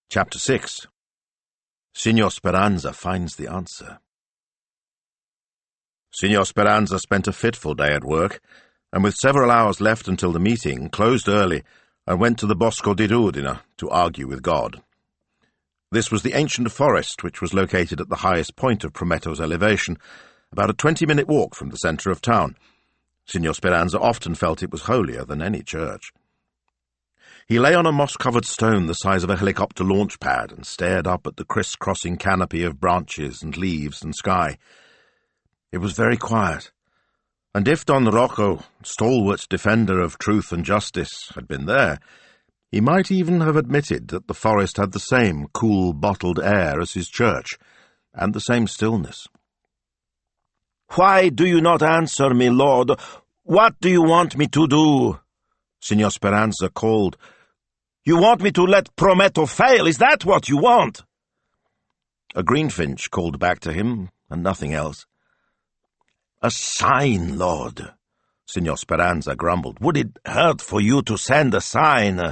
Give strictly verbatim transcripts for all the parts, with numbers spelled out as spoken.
Chapter six. Signor Speranza finds the answer. Signor Speranza spent a fitful day at work, and with several hours left until the meeting, closed early and went to the Bosco di Rudina to argue with God. This was the ancient forest which was located at the highest point of Prometto's elevation, about a twenty-minute walk from the centre of town. Signor Speranza often felt it was holier than any church. He lay on a moss-covered stone the size of a helicopter launch pad and stared up at the criss-crossing canopy of branches and leaves and sky. It was very quiet, and if Don Rocco, stalwart defender of truth and justice, had been there, he might even have admitted that the forest had the same cool, bottled air as his church, and the same stillness. "Why do you not answer me, Lord? What do you want me to do?" Signor Speranza called. "You want me to let Prometto fail? Is that what you want?" A greenfinch called back to him, and nothing else. "A sign, Lord," Signor Speranza grumbled. "Would it hurt for you to send a sign?"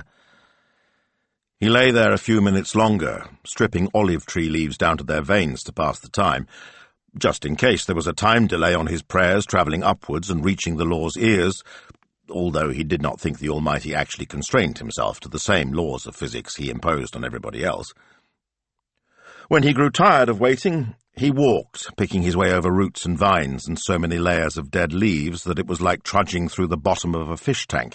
He lay there a few minutes longer, stripping olive tree leaves down to their veins to pass the time, just in case there was a time delay on his prayers travelling upwards and reaching the law's ears, although he did not think the Almighty actually constrained himself to the same laws of physics he imposed on everybody else. When he grew tired of waiting, he walked, picking his way over roots and vines and so many layers of dead leaves that it was like trudging through the bottom of a fish tank.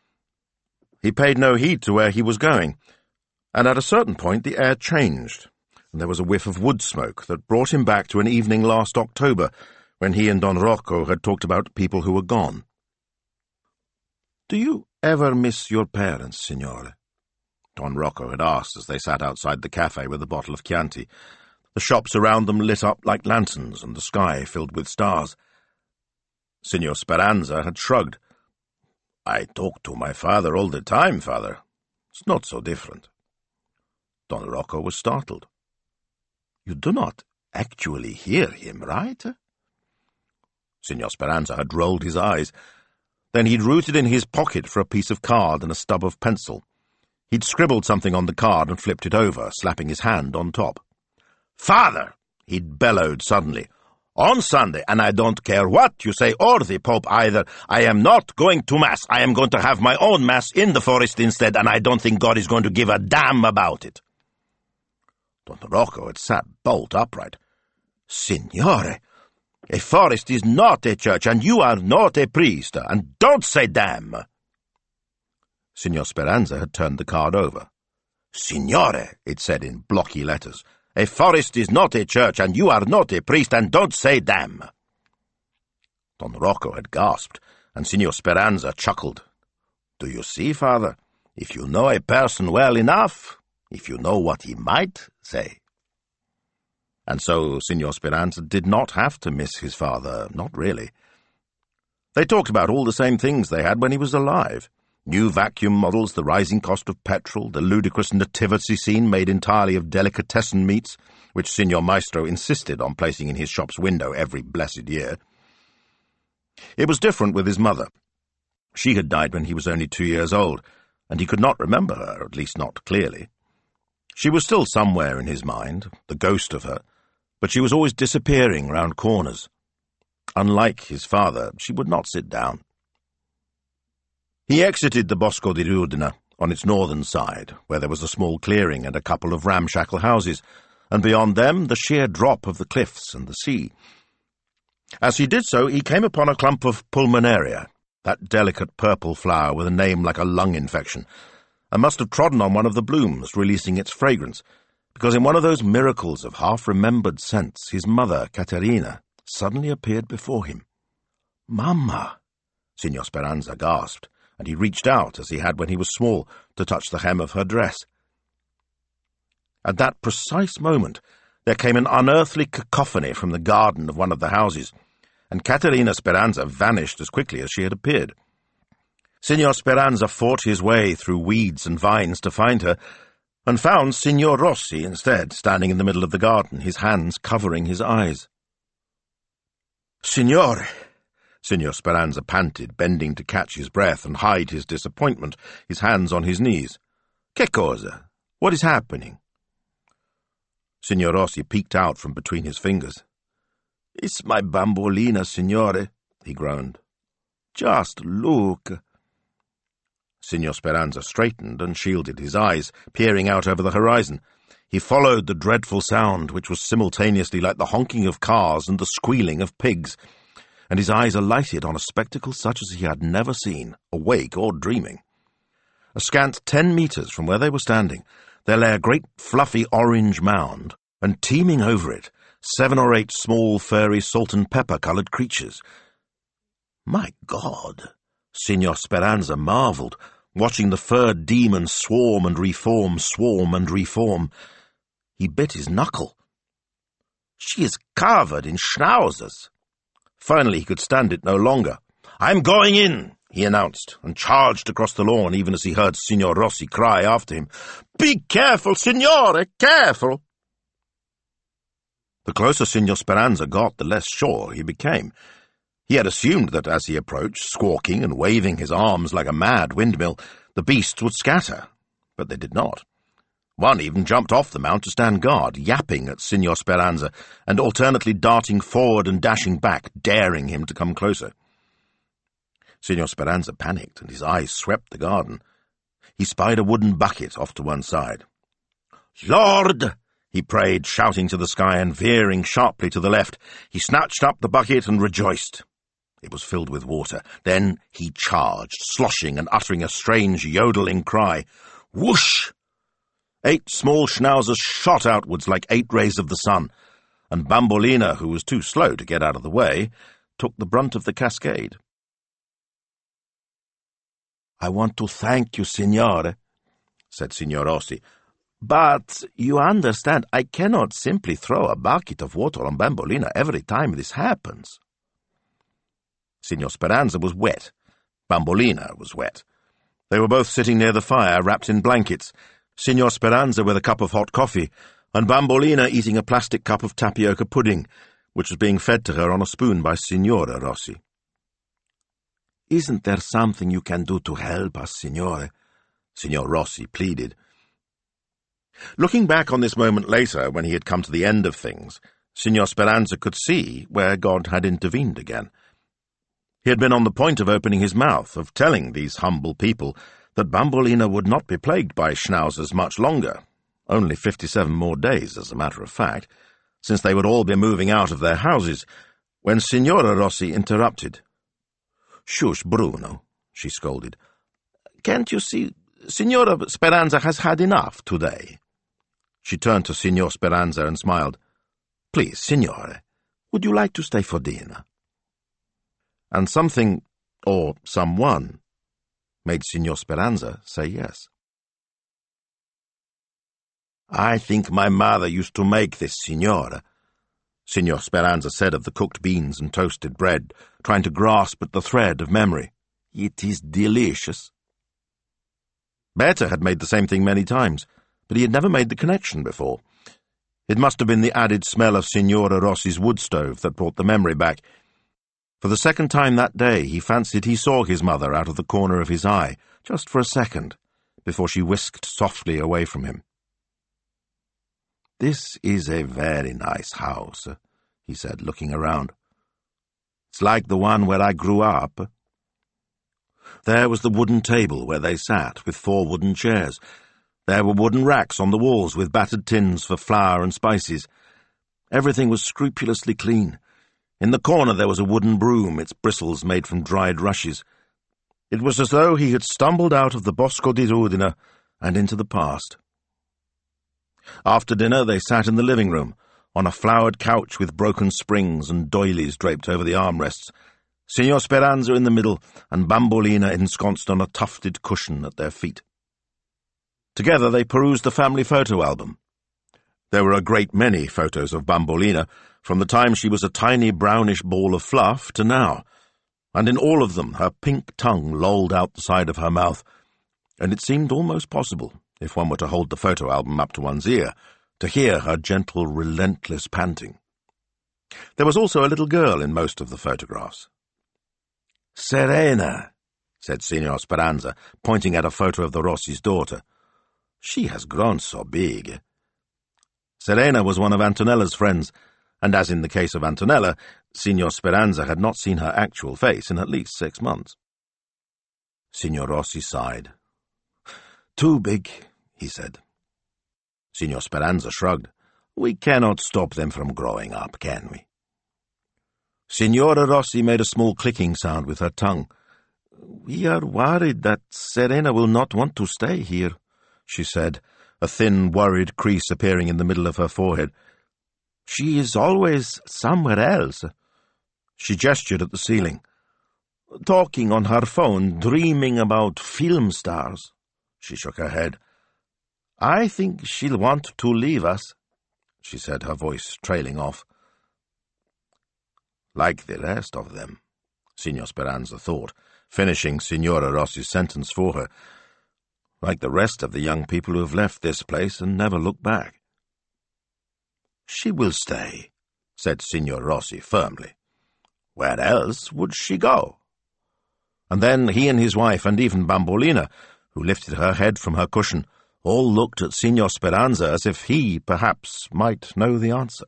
He paid no heed to where he was going, and at a certain point the air changed, and there was a whiff of wood smoke that brought him back to an evening last October, when he and Don Rocco had talked about people who were gone. "Do you ever miss your parents, Signore?" Don Rocco had asked as they sat outside the cafe with a bottle of Chianti, the shops around them lit up like lanterns and the sky filled with stars. Signor Speranza had shrugged. "I talk to my father all the time, father. It's not so different." Don Rocco was startled. "You do not actually hear him, right?" Signor Speranza had rolled his eyes. Then he'd rooted in his pocket for a piece of card and a stub of pencil. He'd scribbled something on the card and flipped it over, slapping his hand on top. "Father!" he'd bellowed suddenly. "On Sunday, and I don't care what you say, or the Pope either, I am not going to Mass. I am going to have my own Mass in the forest instead, and I don't think God is going to give a damn about it." Don Rocco had sat bolt upright. "Signore, a forest is not a church, and you are not a priest, and don't say damn." Signor Speranza had turned the card over. "Signore," it said in blocky letters, "a forest is not a church, and you are not a priest, and don't say damn." Don Rocco had gasped, and Signor Speranza chuckled. "Do you see, father? If you know a person well enough, if you know what he might say." And so Signor Speranza did not have to miss his father, not really. They talked about all the same things they had when he was alive. New vacuum models, the rising cost of petrol, the ludicrous nativity scene made entirely of delicatessen meats, which Signor Maestro insisted on placing in his shop's window every blessed year. It was different with his mother. She had died when he was only two years old, and he could not remember her, at least not clearly. She was still somewhere in his mind, the ghost of her, but she was always disappearing round corners. Unlike his father, she would not sit down. He exited the Bosco di Rudina on its northern side, where there was a small clearing and a couple of ramshackle houses, and beyond them the sheer drop of the cliffs and the sea. As he did so, he came upon a clump of pulmonaria, that delicate purple flower with a name like a lung infection, and must have trodden on one of the blooms, releasing its fragrance, because in one of those miracles of half-remembered scents, his mother, Caterina, suddenly appeared before him. "Mamma!" Signor Speranza gasped, and he reached out, as he had when he was small, to touch the hem of her dress. At that precise moment, there came an unearthly cacophony from the garden of one of the houses, and Caterina Speranza vanished as quickly as she had appeared. Signor Speranza fought his way through weeds and vines to find her, and found Signor Rossi instead, standing in the middle of the garden, his hands covering his eyes. "Signore!" Signor Speranza panted, bending to catch his breath and hide his disappointment, his hands on his knees. "Che cosa? What is happening? Signor Rossi peeked out from between his fingers. "It's my bambolina, signore," he groaned. "Just look." Signor Speranza straightened and shielded his eyes, peering out over the horizon. He followed the dreadful sound, which was simultaneously like the honking of cars and the squealing of pigs, and his eyes alighted on a spectacle such as he had never seen, awake or dreaming. A scant ten metres from where they were standing, there lay a great fluffy orange mound, and teeming over it, seven or eight small, furry, salt-and-pepper-coloured creatures. My God! Signor Speranza marvelled, watching the furred demons swarm and reform, swarm and reform. He bit his knuckle. "She is covered in schnauzers." Finally he could stand it no longer. "I'm going in," he announced, and charged across the lawn even as he heard Signor Rossi cry after him, "Be careful, signore, careful!" The closer Signor Speranza got, the less sure he became. He had assumed that as he approached, squawking and waving his arms like a mad windmill, the beasts would scatter, but they did not. One even jumped off the mount to stand guard, yapping at Signor Speranza, and alternately darting forward and dashing back, daring him to come closer. Signor Speranza panicked, and his eyes swept the garden. He spied a wooden bucket off to one side. "Lord!" he prayed, shouting to the sky and veering sharply to the left. He snatched up the bucket and rejoiced. It was filled with water. Then he charged, sloshing and uttering a strange yodeling cry. Whoosh! Eight small schnauzers shot outwards like eight rays of the sun, and Bambolina, who was too slow to get out of the way, took the brunt of the cascade. "I want to thank you, signore," said Signor Rossi, "but you understand I cannot simply throw a bucket of water on Bambolina every time this happens." Signor Speranza was wet. Bambolina was wet. They were both sitting near the fire, wrapped in blankets, Signor Speranza with a cup of hot coffee, and Bambolina eating a plastic cup of tapioca pudding, which was being fed to her on a spoon by Signora Rossi. "Isn't there something you can do to help us, signore?" Signor Rossi pleaded. Looking back on this moment later, when he had come to the end of things, Signor Speranza could see where God had intervened again. He had been on the point of opening his mouth, of telling these humble people that Bambolina would not be plagued by schnauzers much longer, only fifty-seven more days, as a matter of fact, since they would all be moving out of their houses, when Signora Rossi interrupted. "Shush, Bruno," she scolded. "Can't you see, Signora Speranza has had enough today?" She turned to Signor Speranza and smiled. "Please, signore, would you like to stay for dinner?" And something, or someone, made Signor Speranza say yes. "I think my mother used to make this, signora," Signor Speranza said of the cooked beans and toasted bread, trying to grasp at the thread of memory. "It is delicious." Berta had made the same thing many times, but he had never made the connection before. It must have been the added smell of Signora Rossi's wood stove that brought the memory back. For the second time that day he fancied he saw his mother out of the corner of his eye, just for a second, before she whisked softly away from him. "This is a very nice house," he said, looking around. "It's like the one where I grew up." There was the wooden table where they sat, with four wooden chairs. There were wooden racks on the walls with battered tins for flour and spices. Everything was scrupulously clean. In the corner there was a wooden broom, its bristles made from dried rushes. It was as though he had stumbled out of the Bosco di Rudine and into the past. After dinner they sat in the living room, on a flowered couch with broken springs and doilies draped over the armrests, Signor Speranza in the middle and Bambolina ensconced on a tufted cushion at their feet. Together they perused the family photo album. There were a great many photos of Bambolina, from the time she was a tiny brownish ball of fluff to now, and in all of them her pink tongue lolled out the side of her mouth, and it seemed almost possible, if one were to hold the photo album up to one's ear, to hear her gentle, relentless panting. There was also a little girl in most of the photographs. "Serena," said Signor Speranza, pointing at a photo of the Rossi's daughter. "She has grown so big." Serena was one of Antonella's friends, and as in the case of Antonella, Signor Speranza had not seen her actual face in at least six months. Signor Rossi sighed. "Too big," he said. Signor Speranza shrugged. "We cannot stop them from growing up, can we?" Signora Rossi made a small clicking sound with her tongue. "We are worried that Serena will not want to stay here," she said, a thin, worried crease appearing in the middle of her forehead. "She is always somewhere else." She gestured at the ceiling. "Talking on her phone, dreaming about film stars." She shook her head. "I think she'll want to leave us," she said, her voice trailing off. "Like the rest of them," Signor Speranza thought, finishing Signora Rossi's sentence for her. "Like the rest of the young people who have left this place and never looked back." "She will stay," said Signor Rossi firmly. "Where else would she go?" And then he and his wife, and even Bambolina, who lifted her head from her cushion, all looked at Signor Speranza as if he, perhaps, might know the answer.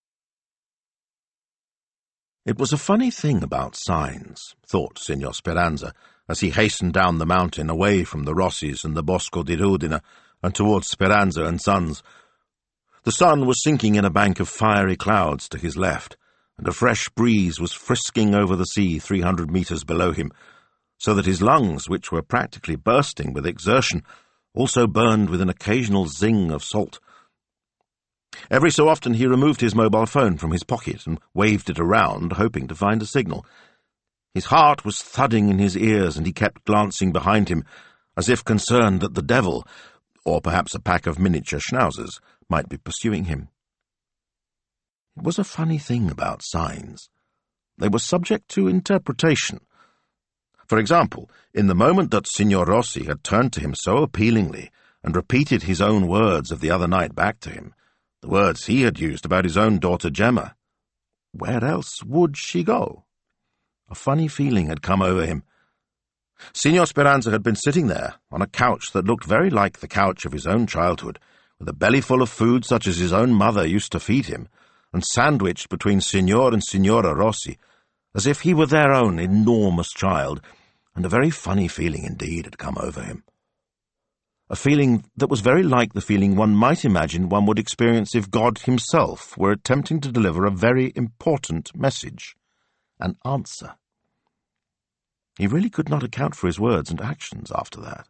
It was a funny thing about signs, thought Signor Speranza, as he hastened down the mountain away from the Rossis and the Bosco di Rudina and towards Speranza and Sons. The sun was sinking in a bank of fiery clouds to his left, and a fresh breeze was frisking over the sea three hundred metres below him, so that his lungs, which were practically bursting with exertion, also burned with an occasional zing of salt. Every so often he removed his mobile phone from his pocket and waved it around, hoping to find a signal. His heart was thudding in his ears, and he kept glancing behind him, as if concerned that the devil, or perhaps a pack of miniature schnauzers, might be pursuing him. It was a funny thing about signs. They were subject to interpretation. For example, in the moment that Signor Rossi had turned to him so appealingly and repeated his own words of the other night back to him, the words he had used about his own daughter Gemma, where else would she go? A funny feeling had come over him. Signor Speranza had been sitting there, on a couch that looked very like the couch of his own childhood, with a belly full of food such as his own mother used to feed him, and sandwiched between Signor and Signora Rossi, as if he were their own enormous child, and a very funny feeling indeed had come over him. A feeling that was very like the feeling one might imagine one would experience if God himself were attempting to deliver a very important message, an answer. He really could not account for his words and actions after that.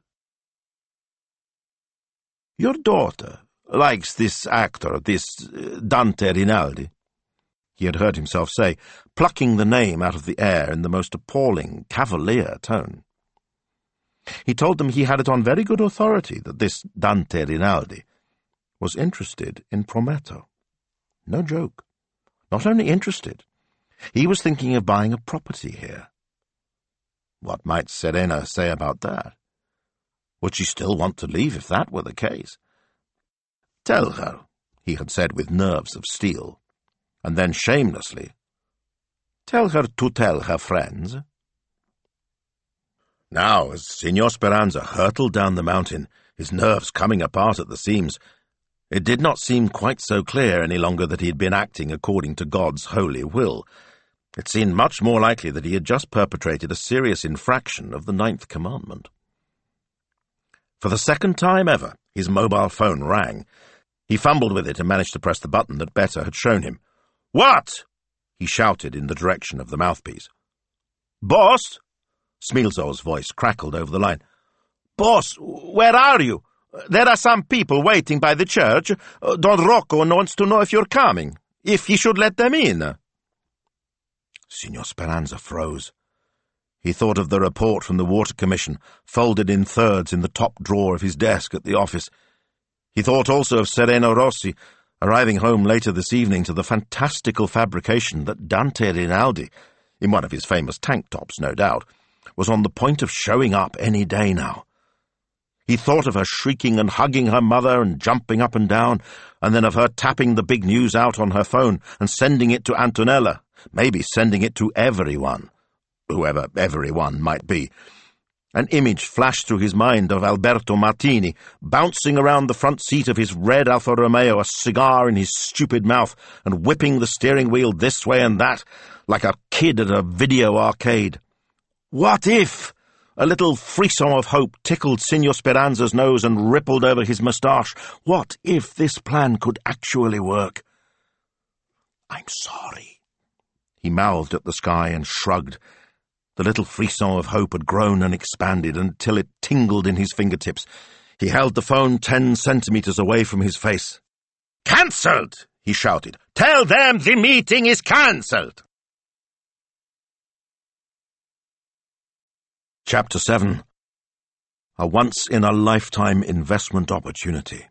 "Your daughter likes this actor, this uh, Dante Rinaldi," he had heard himself say, plucking the name out of the air in the most appalling, cavalier tone. He told them he had it on very good authority that this Dante Rinaldi was interested in Prometto. No joke. Not only interested, he was thinking of buying a property here. What might Serena say about that? Would she still want to leave if that were the case? "Tell her," he had said with nerves of steel, and then shamelessly, "Tell her to tell her friends." Now, as Signor Speranza hurtled down the mountain, his nerves coming apart at the seams, it did not seem quite so clear any longer that he had been acting according to God's holy will. It seemed much more likely that he had just perpetrated a serious infraction of the ninth commandment. For the second time ever, his mobile phone rang. He fumbled with it and managed to press the button that Betta had shown him. "What?" he shouted in the direction of the mouthpiece. "Boss?" Smilzo's voice crackled over the line. "Boss, where are you? There are some people waiting by the church. Don Rocco wants to know if you're coming, if he should let them in." Signor Speranza froze. He thought of the report from the Water Commission, folded in thirds in the top drawer of his desk at the office. He thought also of Serena Rossi, arriving home later this evening to the fantastical fabrication that Dante Rinaldi, in one of his famous tank tops, no doubt, was on the point of showing up any day now. He thought of her shrieking and hugging her mother and jumping up and down, and then of her tapping the big news out on her phone and sending it to Antonella, maybe sending it to everyone, whoever everyone might be. An image flashed through his mind of Alberto Martini, bouncing around the front seat of his red Alfa Romeo, a cigar in his stupid mouth, and whipping the steering wheel this way and that, like a kid at a video arcade. What if? A little frisson of hope tickled Signor Speranza's nose and rippled over his moustache. What if this plan could actually work? "I'm sorry," he mouthed at the sky and shrugged. The little frisson of hope had grown and expanded until it tingled in his fingertips. He held the phone ten centimetres away from his face. "Cancelled!" he shouted. "Tell them the meeting is cancelled!" Chapter seven. A once-in-a-lifetime investment opportunity.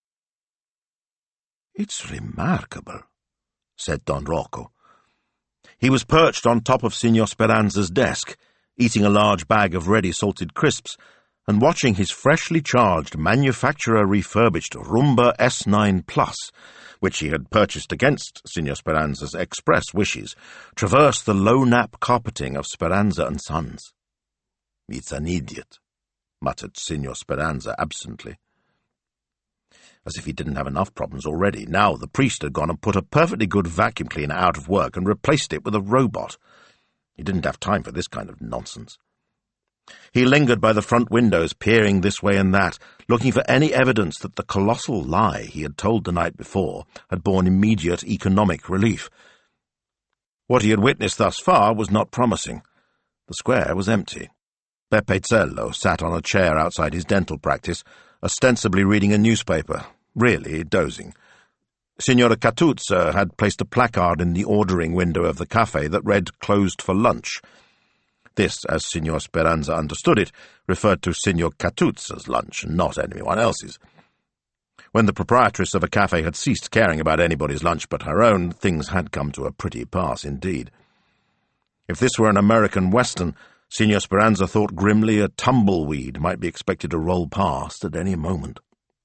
"It's remarkable," said Don Rocco. He was perched on top of Signor Speranza's desk, eating a large bag of ready salted crisps, and watching his freshly charged manufacturer-refurbished Rumba S nine Plus, which he had purchased against Signor Speranza's express wishes, traverse the low-nap carpeting of Speranza and Sons. "It's an idiot," muttered Signor Speranza absently. As if he didn't have enough problems already, now the priest had gone and put a perfectly good vacuum cleaner out of work and replaced it with a robot. He didn't have time for this kind of nonsense. He lingered by the front windows, peering this way and that, looking for any evidence that the colossal lie he had told the night before had borne immediate economic relief. What he had witnessed thus far was not promising. The square was empty. Beppe Zello sat on a chair outside his dental practice, ostensibly reading a newspaper, really dozing. Signora Catuzza had placed a placard in the ordering window of the cafe that read "Closed for lunch." This, as Signor Speranza understood it, referred to Signor Catuzza's lunch, and not anyone else's. When the proprietress of a cafe had ceased caring about anybody's lunch but her own, things had come to a pretty pass indeed. If this were an American Western, Signor Speranza thought grimly a tumbleweed might be expected to roll past at any moment.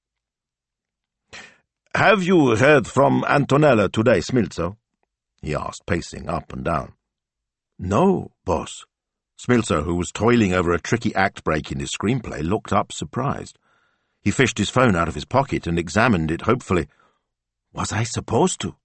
"Have you heard from Antonella today, Smilzo?" he asked, pacing up and down. "No, boss." Smilzo, who was toiling over a tricky act break in his screenplay, looked up surprised. He fished his phone out of his pocket and examined it hopefully. "Was I supposed to?"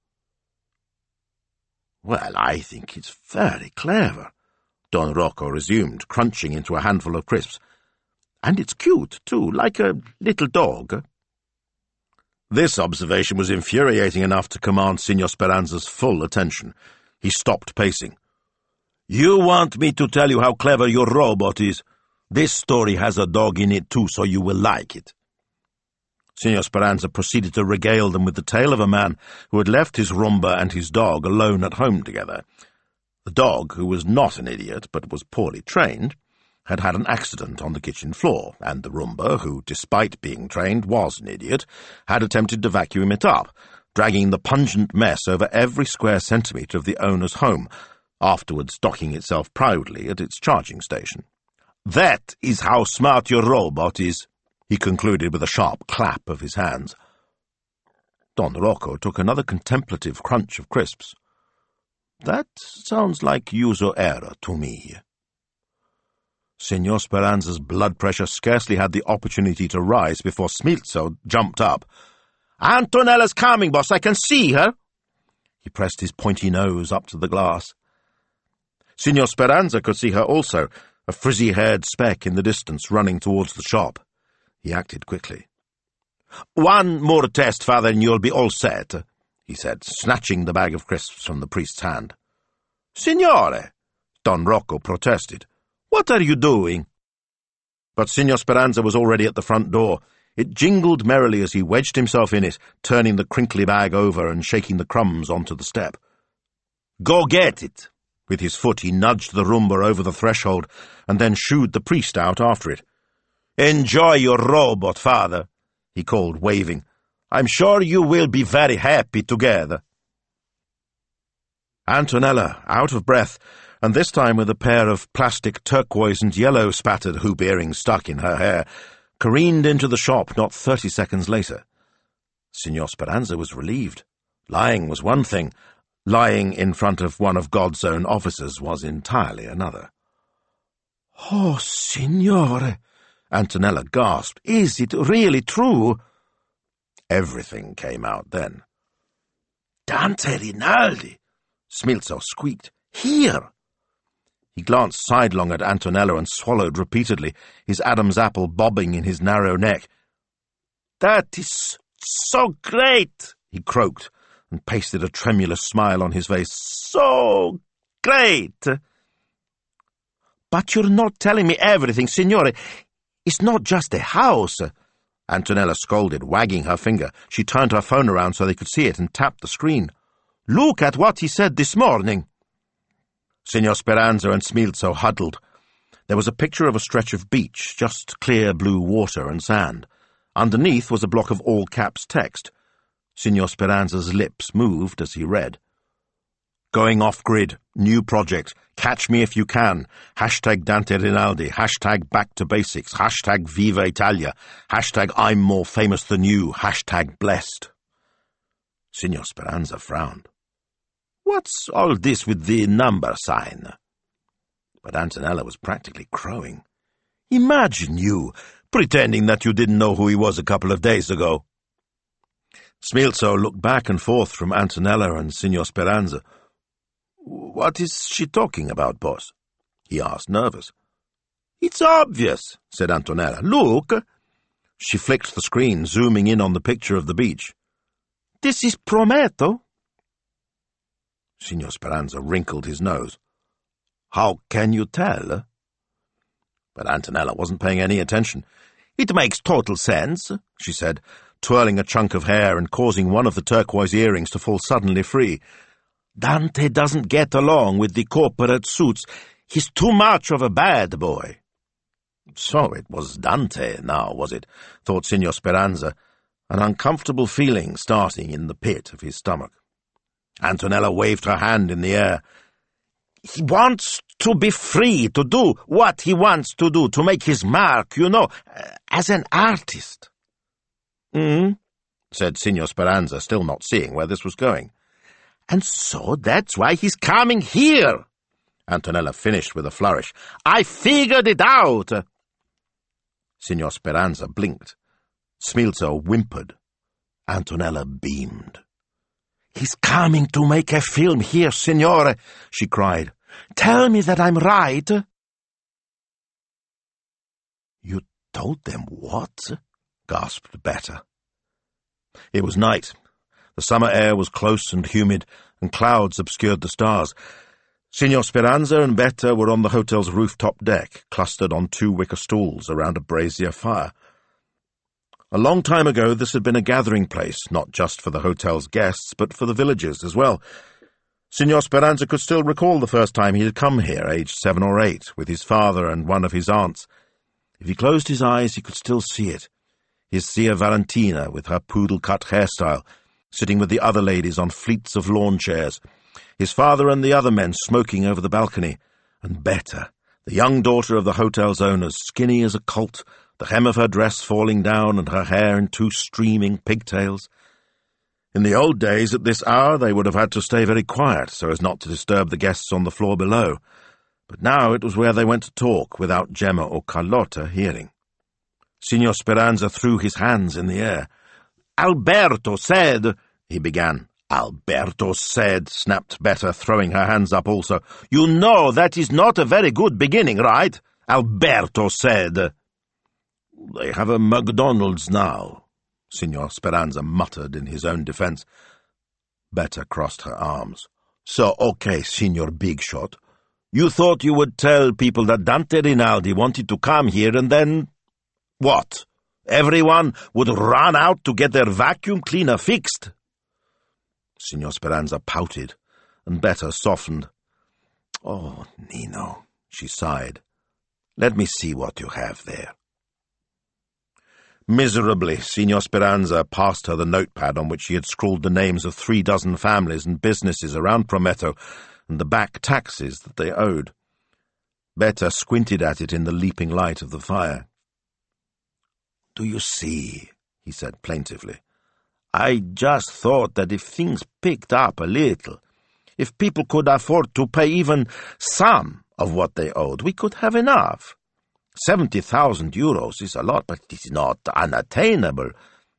"Well, I think it's very clever," Don Rocco resumed, crunching into a handful of crisps. "And it's cute, too, like a little dog." This observation was infuriating enough to command Signor Speranza's full attention. He stopped pacing. "You want me to tell you how clever your robot is? This story has a dog in it, too, so you will like it." Signor Speranza proceeded to regale them with the tale of a man who had left his Rumba and his dog alone at home together. The dog, who was not an idiot but was poorly trained, had had an accident on the kitchen floor, and the Rumba, who, despite being trained, was an idiot, had attempted to vacuum it up, dragging the pungent mess over every square centimetre of the owner's home, afterwards docking itself proudly at its charging station. "That is how smart your robot is," he concluded with a sharp clap of his hands. Don Rocco took another contemplative crunch of crisps. "That sounds like uso error to me." Signor Speranza's blood pressure scarcely had the opportunity to rise before Smilzo jumped up. "Antonella's coming, boss. I can see her." He pressed his pointy nose up to the glass. Signor Speranza could see her also, a frizzy-haired speck in the distance running towards the shop. He acted quickly. "One more test, father, and you'll be all set," he said, snatching the bag of crisps from the priest's hand. "Signore!" Don Rocco protested. "What are you doing?" But Signor Speranza was already at the front door. It jingled merrily as he wedged himself in it, turning the crinkly bag over and shaking the crumbs onto the step. "Go get it!" With his foot he nudged the Rumba over the threshold, and then shooed the priest out after it. "Enjoy your robot, father," he called, waving. "I'm sure you will be very happy together." Antonella, out of breath, and this time with a pair of plastic turquoise and yellow spattered hoop earrings stuck in her hair, careened into the shop not thirty seconds later. Signor Speranza was relieved. Lying was one thing. Lying in front of one of God's own officers was entirely another. "Oh, Signore," Antonella gasped. "Is it really true?" Everything came out then. "Dante Rinaldi," Smilzo squeaked. "Here!" He glanced sidelong at Antonella and swallowed repeatedly, his Adam's apple bobbing in his narrow neck. "That is so great," he croaked, and pasted a tremulous smile on his face. "So great!" "But you're not telling me everything, Signore. It's not just a house." Antonella scolded, wagging her finger. She turned her phone around so they could see it and tapped the screen. "Look at what he said this morning." Signor Speranza and Smilzo huddled. There was a picture of a stretch of beach, just clear blue water and sand. Underneath was a block of all-caps text. Signor Speranza's lips moved as he read. Going off-grid, new project, catch me if you can, hashtag Dante Rinaldi, hashtag back to basics, hashtag Viva Italia, hashtag I'm more famous than you, hashtag blessed. Signor Speranza frowned. "What's all this with the number sign?" But Antonella was practically crowing. "Imagine you, pretending that you didn't know who he was a couple of days ago." Smilzo looked back and forth from Antonella and Signor Speranza. "What is she talking about, boss?" he asked, nervous. "It's obvious," said Antonella. "Look." She flicked the screen, zooming in on the picture of the beach. "This is Prometto." Signor Speranza wrinkled his nose. "How can you tell?" But Antonella wasn't paying any attention. "It makes total sense," she said, twirling a chunk of hair and causing one of the turquoise earrings to fall suddenly free. "Dante doesn't get along with the corporate suits. He's too much of a bad boy." So it was Dante now, was it? Thought Signor Speranza, an uncomfortable feeling starting in the pit of his stomach. Antonella waved her hand in the air. "He wants to be free to do what he wants to do, to make his mark, you know, as an artist." "Hmm?" said Signor Speranza, still not seeing where this was going. "And so that's why he's coming here," Antonella finished with a flourish. "I figured it out." Signor Speranza blinked. Smilzo whimpered. Antonella beamed. "He's coming to make a film here, Signore," she cried. "Tell me that I'm right." "You told them what?" gasped Betta. It was night. The summer air was close and humid, and clouds obscured the stars. Signor Speranza and Betta were on the hotel's rooftop deck, clustered on two wicker stools around a brazier fire. A long time ago this had been a gathering place, not just for the hotel's guests, but for the villagers as well. Signor Speranza could still recall the first time he had come here, aged seven or eight, with his father and one of his aunts. If he closed his eyes, he could still see it. His Sia Valentina, with her poodle-cut hairstyle, sitting with the other ladies on fleets of lawn chairs, his father and the other men smoking over the balcony, and Betta, the young daughter of the hotel's owners, skinny as a colt, the hem of her dress falling down and her hair in two streaming pigtails. In the old days, at this hour, they would have had to stay very quiet so as not to disturb the guests on the floor below. But now it was where they went to talk, without Gemma or Carlotta hearing. Signor Speranza threw his hands in the air. "Alberto said," he began. "Alberto said," snapped Betta, throwing her hands up also. "You know that is not a very good beginning, right? Alberto said." "They have a McDonald's now," Signor Speranza muttered in his own defence. Betta crossed her arms. "So, okay, Signor Big Shot. You thought you would tell people that Dante Rinaldi wanted to come here and then... what? Everyone would run out to get their vacuum cleaner fixed?" Signor Speranza pouted, and Betta softened. "Oh, Nino," she sighed. "Let me see what you have there." Miserably, Signor Speranza passed her the notepad on which she had scrawled the names of three dozen families and businesses around Prometto and the back taxes that they owed. Betta squinted at it in the leaping light of the fire. "Do you see?" he said plaintively. "I just thought that if things picked up a little, if people could afford to pay even some of what they owed. We could have enough. Seventy thousand euros is a lot, but it is not unattainable.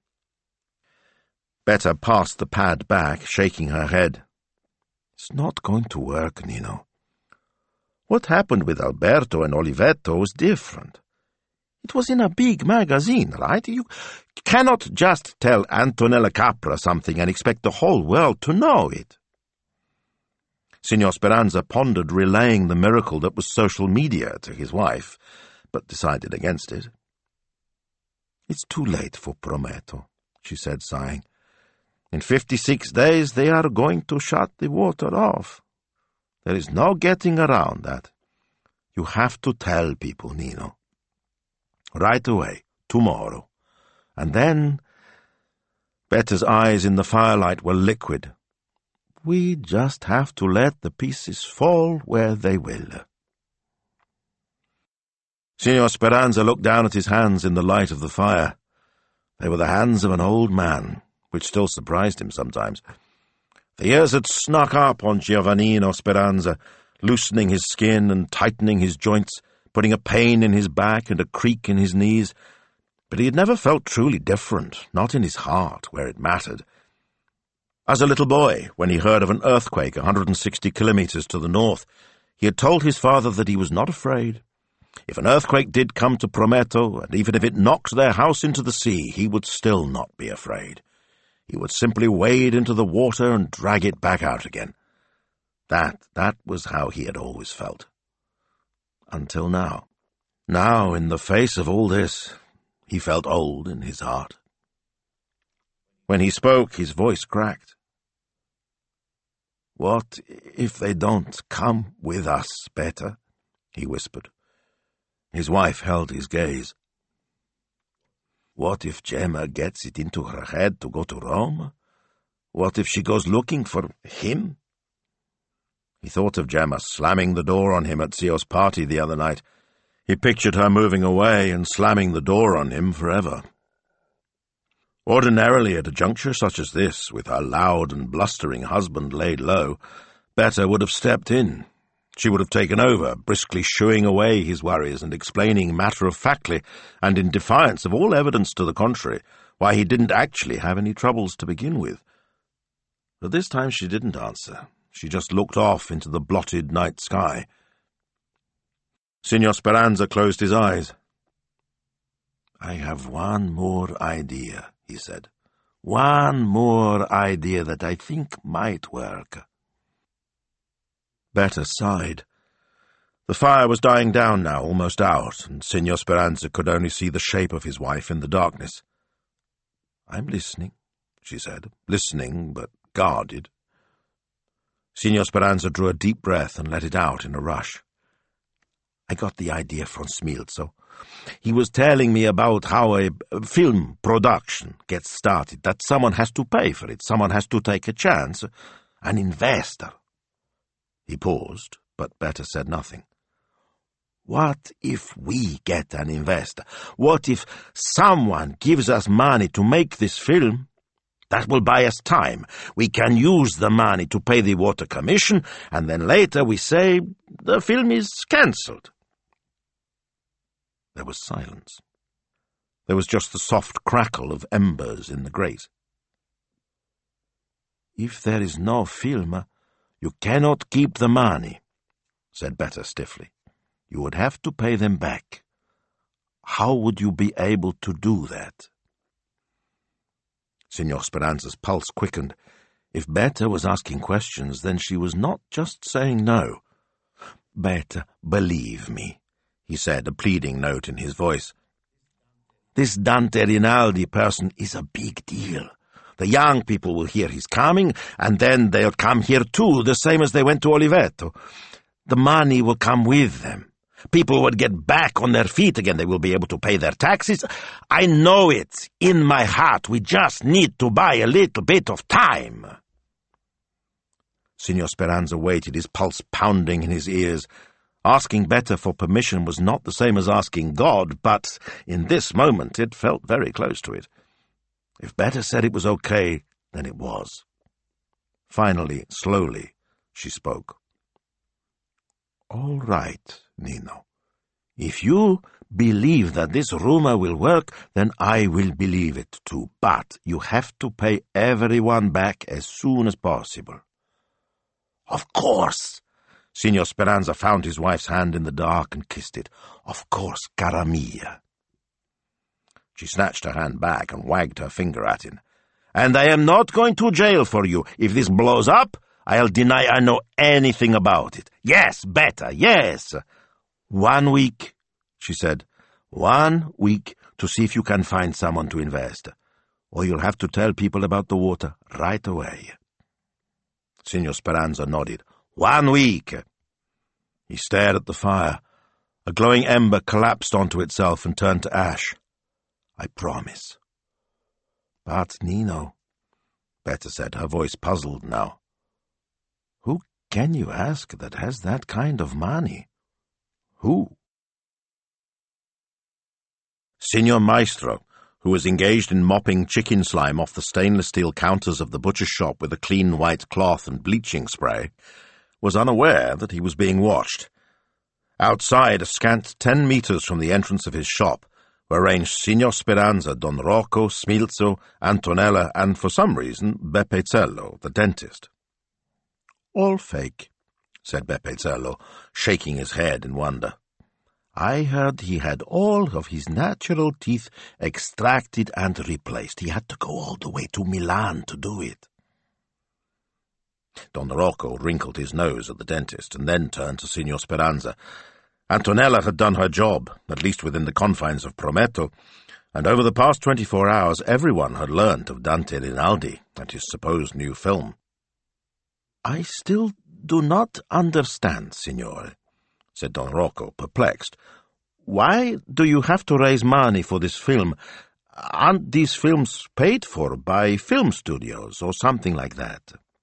Betta passed the pad back, shaking her head. It's not going to work, Nino. What happened with Alberto and Olivetto was different. It was in a big magazine, right? You cannot just tell Antonella Capra something and expect the whole world to know it. Signor Speranza pondered relaying the miracle that was social media to his wife, but decided against it. It's too late for Prometto, she said, sighing. In fifty-six days they are going to shut the water off. There is no getting around that. You have to tell people, Nino. Right away, tomorrow. And then... Betta's eyes in the firelight were liquid. We just have to let the pieces fall where they will. Signor Speranza looked down at his hands in the light of the fire. They were the hands of an old man, which still surprised him sometimes. The years had snuck up on Giovannino Speranza, loosening his skin and tightening his joints, putting a pain in his back and a creak in his knees. But he had never felt truly different, not in his heart, where it mattered. As a little boy, when he heard of an earthquake a hundred and sixty kilometres to the north, he had told his father that he was not afraid. If an earthquake did come to Prometto, and even if it knocked their house into the sea, he would still not be afraid. He would simply wade into the water and drag it back out again. That, that was how he had always felt. Until now. Now, in the face of all this, he felt old in his heart. When he spoke, his voice cracked. What if they don't come with us, Betta? He whispered. His wife held his gaze. What if Gemma gets it into her head to go to Rome? What if she goes looking for him? He thought of Gemma slamming the door on him at Zio's party the other night. He pictured her moving away and slamming the door on him forever. Ordinarily, at a juncture such as this, with her loud and blustering husband laid low, Betta would have stepped in. She would have taken over, briskly shooing away his worries and explaining matter-of-factly, and in defiance of all evidence to the contrary, why he didn't actually have any troubles to begin with. But this time she didn't answer. She just looked off into the blotted night sky. Signor Speranza closed his eyes. I have one more idea, he said. One more idea that I think might work. Betta sighed. The fire was dying down now, almost out, and Signor Speranza could only see the shape of his wife in the darkness. I'm listening, she said, listening, but guarded. Signor Speranza drew a deep breath and let it out in a rush. I got the idea from Smilzo. He was telling me about how a film production gets started, that someone has to pay for it, someone has to take a chance, an investor. He paused, but Betta said nothing. What if we get an investor? What if someone gives us money to make this film? That will buy us time. We can use the money to pay the water commission, and then later we say the film is cancelled. There was silence. There was just the soft crackle of embers in the grate. If there is no film, you cannot keep the money, said Betta stiffly. You would have to pay them back. How would you be able to do that? Signor Speranza's pulse quickened. If Betta was asking questions, then she was not just saying no. Betta, believe me, he said, a pleading note in his voice. This Dante Rinaldi person is a big deal. The young people will hear he's coming, and then they'll come here too, the same as they went to Olivetto. The money will come with them. People will get back on their feet again. They will be able to pay their taxes. I know it. In my heart, we just need to buy a little bit of time. Signor Speranza waited, his pulse pounding in his ears. Asking Betta for permission was not the same as asking God, but in this moment it felt very close to it. If Betta said it was okay, then it was. Finally, slowly, she spoke. All right, Nino. If you believe that this rumor will work, then I will believe it too. But you have to pay everyone back as soon as possible. Of course. Signor Speranza found his wife's hand in the dark and kissed it. Of course, cara mia. She snatched her hand back and wagged her finger at him. And I am not going to jail for you. If this blows up, I'll deny I know anything about it. Yes, better, yes. One week, she said. One week to see if you can find someone to invest. Or you'll have to tell people about the water right away. Signor Speranza nodded. One week. He stared at the fire. A glowing ember collapsed onto itself and turned to ash. I promise. But, Nino, Betta said, her voice puzzled now. Who can you ask that has that kind of money? Who? Signor Maestro, who was engaged in mopping chicken slime off the stainless steel counters of the butcher's shop with a clean white cloth and bleaching spray, was unaware that he was being watched. Outside, a scant ten metres from the entrance of his shop, were ranged Signor Speranza, Don Rocco, Smilzo, Antonella, and, for some reason, Beppe Zello, the dentist. All fake, said Beppe Zello, shaking his head in wonder. I heard he had all of his natural teeth extracted and replaced. He had to go all the way to Milan to do it. Don Rocco wrinkled his nose at the dentist and then turned to Signor Speranza. Antonella had done her job, at least within the confines of Prometto, and over the past twenty-four hours everyone had learnt of Dante Rinaldi and his supposed new film. I still do not understand, signore, said Don Rocco, perplexed. Why do you have to raise money for this film? Aren't these films paid for by film studios or something like that?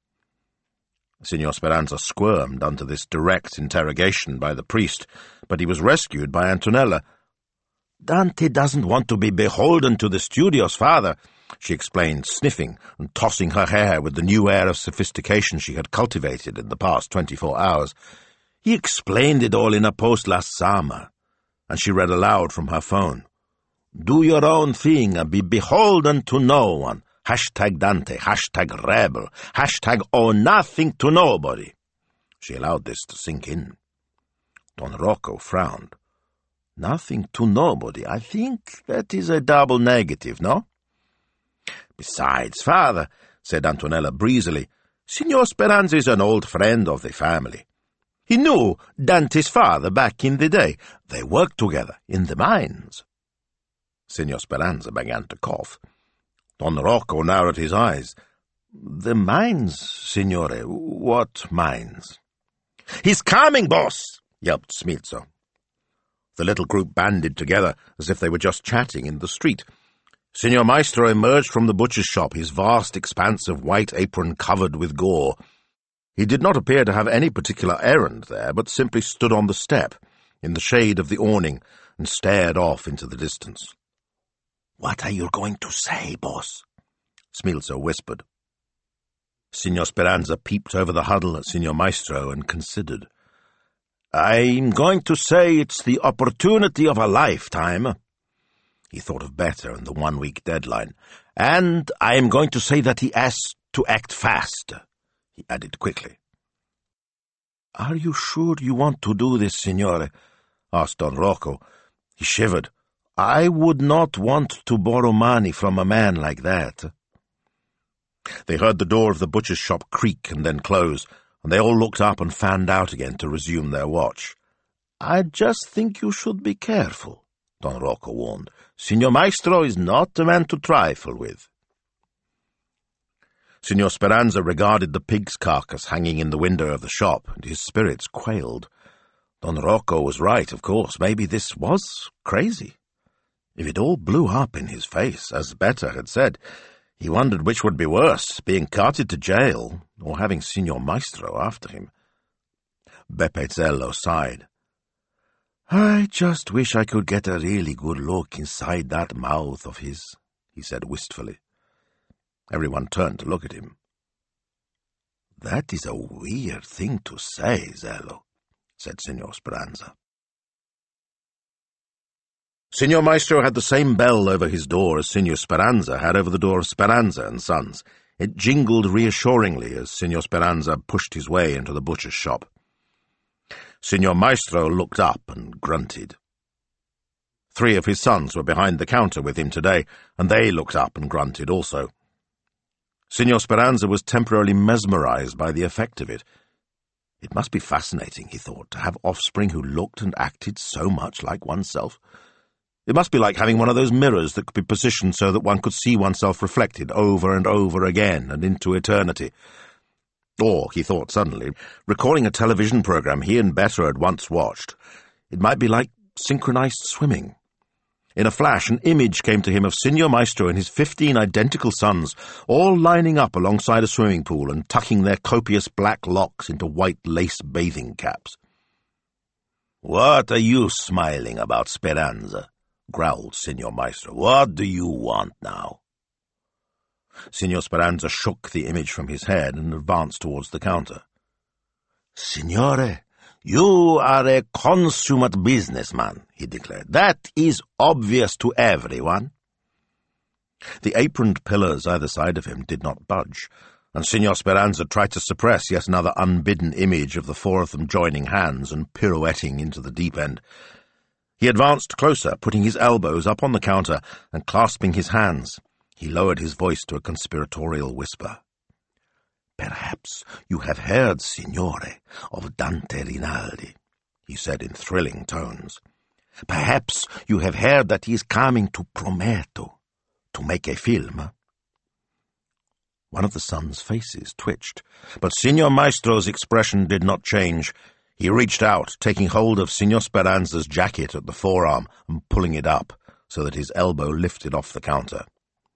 Signor Speranza squirmed under this direct interrogation by the priest, but he was rescued by Antonella. Dante doesn't want to be beholden to the studios, father, she explained, sniffing and tossing her hair with the new air of sophistication she had cultivated in the past twenty-four hours. He explained it all in a post last summer, and she read aloud from her phone. Do your own thing and be beholden to no one. Hashtag Dante, hashtag rebel, hashtag owe nothing to nobody. She allowed this to sink in. Don Rocco frowned. Nothing to nobody. I think that is a double negative, no? Besides, father, said Antonella breezily, Signor Speranza is an old friend of the family. He knew Dante's father back in the day. They worked together in the mines. Signor Speranza began to cough. Don Rocco narrowed his eyes. The mines, signore? What mines? He's coming, boss, yelped Smilzo. The little group banded together as if they were just chatting in the street. Signor Maestro emerged from the butcher's shop, his vast expanse of white apron covered with gore. He did not appear to have any particular errand there, but simply stood on the step, in the shade of the awning, and stared off into the distance. What are you going to say, boss? Smilzo whispered. Signor Speranza peeped over the huddle at Signor Maestro and considered. I'm going to say it's the opportunity of a lifetime. He thought of Betta and the one-week deadline. And I'm going to say that he has to act fast, he added quickly. Are you sure you want to do this, signore? Asked Don Rocco. He shivered. I would not want to borrow money from a man like that. They heard the door of the butcher's shop creak and then close, and they all looked up and fanned out again to resume their watch. I just think you should be careful, Don Rocco warned. Signor Maestro is not a man to trifle with. Signor Speranza regarded the pig's carcass hanging in the window of the shop, and his spirits quailed. Don Rocco was right, of course. Maybe this was crazy. If it all blew up in his face, as Betta had said, he wondered which would be worse, being carted to jail or having Signor Maestro after him. Beppe Zello sighed. I just wish I could get a really good look inside that mouth of his, he said wistfully. Everyone turned to look at him. That is a weird thing to say, Zello, said Signor Speranza. Signor Maestro had the same bell over his door as Signor Speranza had over the door of Speranza and Sons. It jingled reassuringly as Signor Speranza pushed his way into the butcher's shop. Signor Maestro looked up and grunted. Three of his sons were behind the counter with him today, and they looked up and grunted also. Signor Speranza was temporarily mesmerized by the effect of it. It must be fascinating, he thought, to have offspring who looked and acted so much like oneself. It must be like having one of those mirrors that could be positioned so that one could see oneself reflected over and over again and into eternity. Or, he thought suddenly, recalling a television program he and Betta had once watched, it might be like synchronized swimming. In a flash, an image came to him of Signor Maestro and his fifteen identical sons, all lining up alongside a swimming pool and tucking their copious black locks into white lace bathing caps. "What are you smiling about, Speranza?" growled Signor Maestro. "What do you want now?" Signor Speranza shook the image from his head and advanced towards the counter. "Signore, you are a consummate businessman," he declared. "That is obvious to everyone." The aproned pillars either side of him did not budge, and Signor Speranza tried to suppress yet another unbidden image of the four of them joining hands and pirouetting into the deep end. He advanced closer, putting his elbows up on the counter and clasping his hands. He lowered his voice to a conspiratorial whisper. "Perhaps you have heard, Signore, of Dante Rinaldi," he said in thrilling tones. "Perhaps you have heard that he is coming to Prometto to make a film." One of the sons' faces twitched, but Signor Maestro's expression did not change. He reached out, taking hold of Signor Speranza's jacket at the forearm and pulling it up so that his elbow lifted off the counter.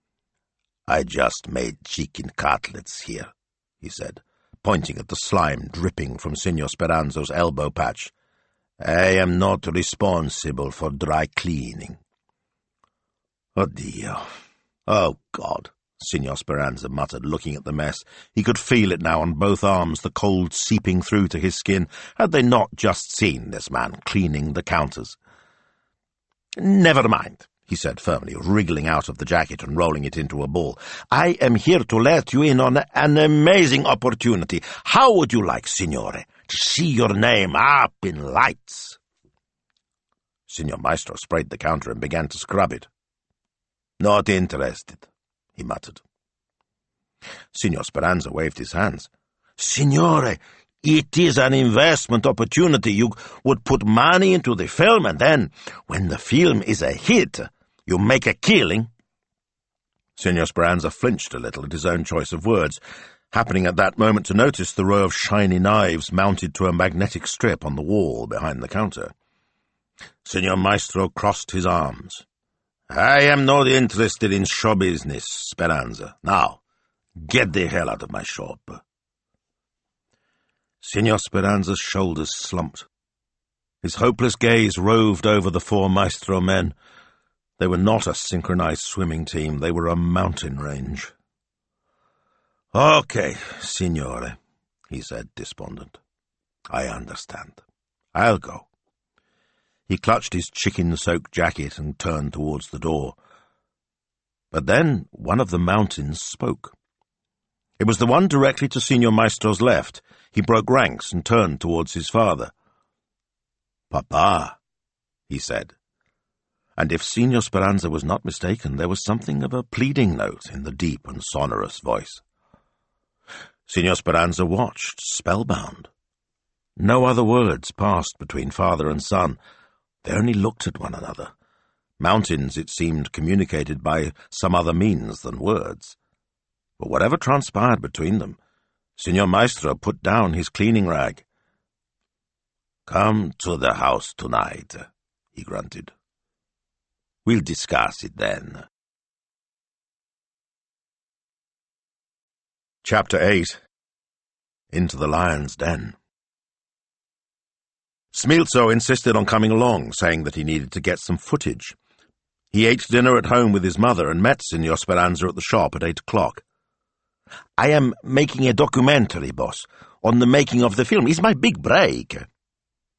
"I just made chicken cutlets here," he said, pointing at the slime dripping from Signor Speranza's elbow patch. "I am not responsible for dry cleaning." "Oh, Dio! Oh, God!" Signor Speranza muttered, looking at the mess. He could feel it now on both arms, the cold seeping through to his skin. Had they not just seen this man cleaning the counters? "Never mind," he said firmly, wriggling out of the jacket and rolling it into a ball. "I am here to let you in on an amazing opportunity. How would you like, Signore, to see your name up in lights?" Signor Maestro sprayed the counter and began to scrub it. "Not interested," he muttered. Signor Speranza waved his hands. "Signore, it is an investment opportunity. You would put money into the film, and then, when the film is a hit, you make a killing." Signor Speranza flinched a little at his own choice of words, happening at that moment to notice the row of shiny knives mounted to a magnetic strip on the wall behind the counter. Signor Maestro crossed his arms. "I am not interested in show business, Speranza. Now, get the hell out of my shop." Signor Speranza's shoulders slumped. His hopeless gaze roved over the four Maestro men. They were not a synchronized swimming team. They were a mountain range. "Okay, Signore," he said, despondent. "I understand. I'll go." He clutched his chicken-soaked jacket and turned towards the door. But then one of the mountains spoke. It was the one directly to Signor Maestro's left. He broke ranks and turned towards his father. "Papa," he said. And if Signor Speranza was not mistaken, there was something of a pleading note in the deep and sonorous voice. Signor Speranza watched, spellbound. No other words passed between father and son. They only looked at one another. Mountains, it seemed, communicated by some other means than words. But whatever transpired between them, Signor Maestro put down his cleaning rag. "Come to the house tonight," he grunted. "We'll discuss it then." Chapter eight. Into the Lion's Den. Smilzo insisted on coming along, saying that he needed to get some footage. He ate dinner at home with his mother and met Signor Speranza at the shop at eight o'clock. "I am making a documentary, boss, on the making of the film. It's my big break."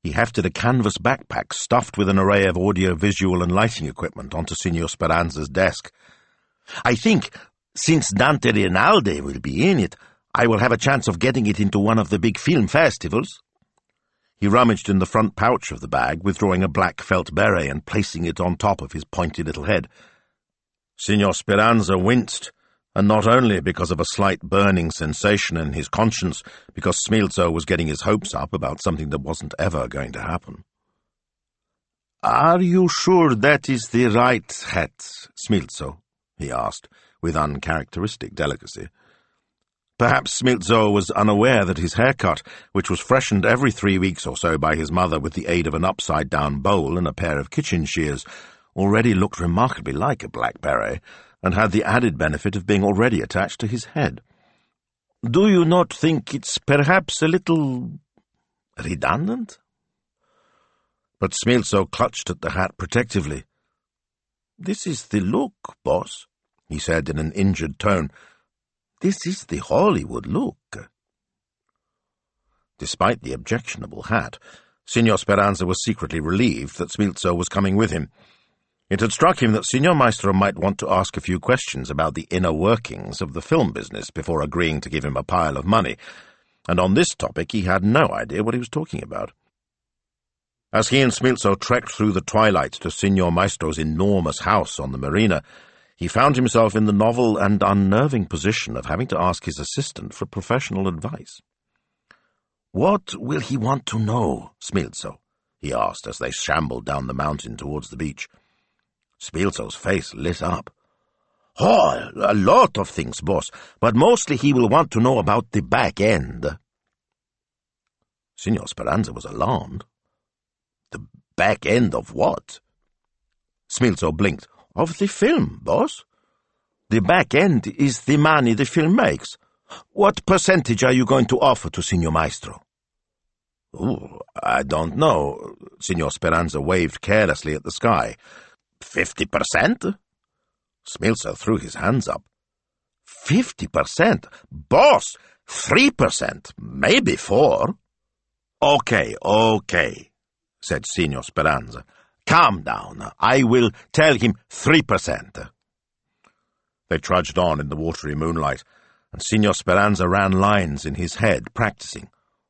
He hefted a canvas backpack stuffed with an array of audio-visual and lighting equipment onto Signor Speranza's desk. I think, since Dante Rinaldi will be in it, I will have a chance of getting it into one of the big film festivals. He rummaged in the front pouch of the bag, withdrawing a black felt beret and placing it on top of his pointy little head. Signor Speranza winced, and not only because of a slight burning sensation in his conscience, because Smilzo was getting his hopes up about something that wasn't ever going to happen. "Are you sure that is the right hat, Smilzo?" he asked, with uncharacteristic delicacy. Perhaps Smilzo was unaware that his haircut, which was freshened every three weeks or so by his mother with the aid of an upside-down bowl and a pair of kitchen shears, already looked remarkably like a black beret, and had the added benefit of being already attached to his head. "Do you not think it's perhaps a little redundant?" But Smilzo clutched at the hat protectively. "This is the look, boss," he said in an injured tone. "This is the Hollywood look." Despite the objectionable hat, Signor Speranza was secretly relieved that Smilzo was coming with him. It had struck him that Signor Maestro might want to ask a few questions about the inner workings of the film business before agreeing to give him a pile of money, and on this topic he had no idea what he was talking about. As he and Smilzo trekked through the twilight to Signor Maestro's enormous house on the marina, he found himself in the novel and unnerving position of having to ask his assistant for professional advice. "What will he want to know, Smilzo?" he asked as they shambled down the mountain towards the beach. Smilzo's face lit up. "Oh, a lot of things, boss, but mostly he will want to know about the back end." Signor Speranza was alarmed. "The back end of what?" Smilzo blinked. "Of the film, boss. The back end is the money the film makes. What percentage are you going to offer to Signor Maestro?" "Oh, I don't know." Signor Speranza waved carelessly at the sky. Fifty percent? Smilzo threw his hands up. Fifty percent? Boss, three percent, maybe four. Okay, okay, said Signor Speranza. Calm down. I will tell him three percent. They trudged on in the watery moonlight, and Signor Speranza ran lines in his head, practicing.